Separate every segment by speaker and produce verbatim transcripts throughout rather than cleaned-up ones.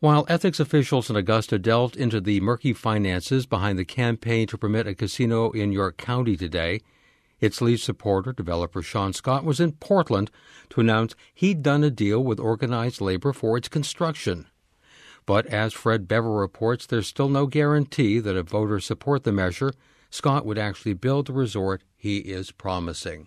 Speaker 1: While ethics officials in Augusta delved into the murky finances behind the campaign to permit a casino in York County today, its lead supporter, developer Sean Scott, was in Portland to announce he'd done a deal with organized labor for its construction. But as Fred Bever reports, there's still no guarantee that if voters support the measure, Scott would actually build the resort he is promising.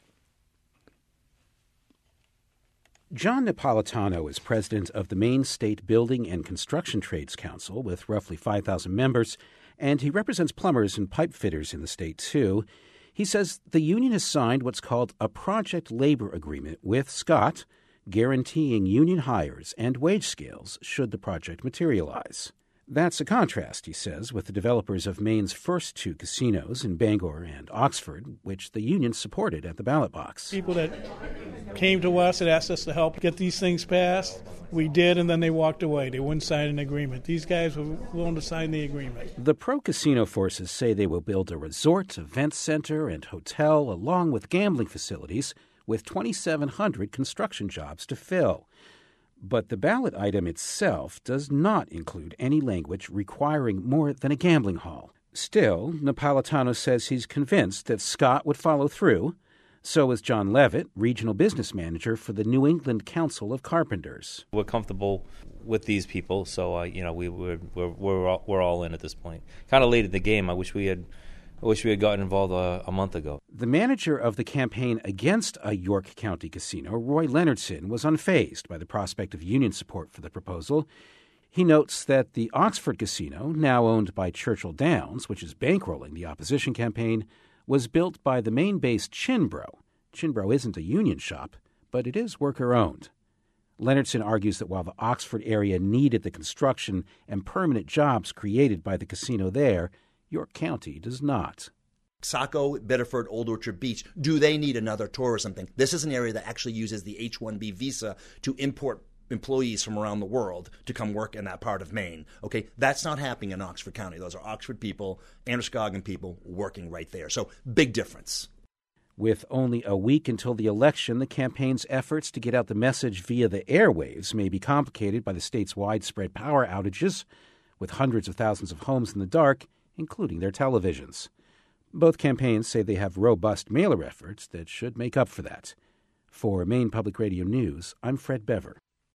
Speaker 2: John Napolitano is president of the Maine State Building and Construction Trades Council with roughly five thousand members, and he represents plumbers and pipe fitters in the state, too. He says the union has signed what's called a project labor agreement with Scott, guaranteeing union hires and wage scales should the project materialize. That's a contrast, he says, with the developers of Maine's first two casinos in Bangor and Oxford, which the union supported at the ballot box.
Speaker 3: People that came to us and asked us to help get these things passed, we did, and then they walked away. They wouldn't sign an agreement. These guys were willing to sign the agreement.
Speaker 2: The pro-casino forces say they will build a resort, event center, and hotel, along with gambling facilities, with twenty-seven hundred construction jobs to fill. But the ballot item itself does not include any language requiring more than a gambling hall. Still, Napolitano says he's convinced that Scott would follow through. So is John Levitt, regional business manager for the New England Council of Carpenters.
Speaker 4: We're comfortable with these people, so uh, you know we we're we're we're all, we're all in at this point. Kind of late in the game. I wish we had. I wish we had gotten involved uh, a month ago.
Speaker 2: The manager of the campaign against a York County casino, Roy Leonardson, was unfazed by the prospect of union support for the proposal. He notes that the Oxford casino, now owned by Churchill Downs, which is bankrolling the opposition campaign, was built by the Maine-based Chinbro. Chinbro isn't a union shop, but it is worker-owned. Leonardson argues that while the Oxford area needed the construction and permanent jobs created by the casino there, York County does not.
Speaker 5: Saco, Biddeford, Old Orchard Beach, do they need another tourism thing? This is an area that actually uses the H one B visa to import employees from around the world to come work in that part of Maine. Okay, that's not happening in Oxford County. Those are Oxford people, Androscoggin people working right there. So big difference.
Speaker 2: With only a week until the election, the campaign's efforts to get out the message via the airwaves may be complicated by the state's widespread power outages, with hundreds of thousands of homes in the dark, including their televisions. Both campaigns say they have robust mailer efforts that should make up for that. For Maine Public Radio News, I'm Fred Bever.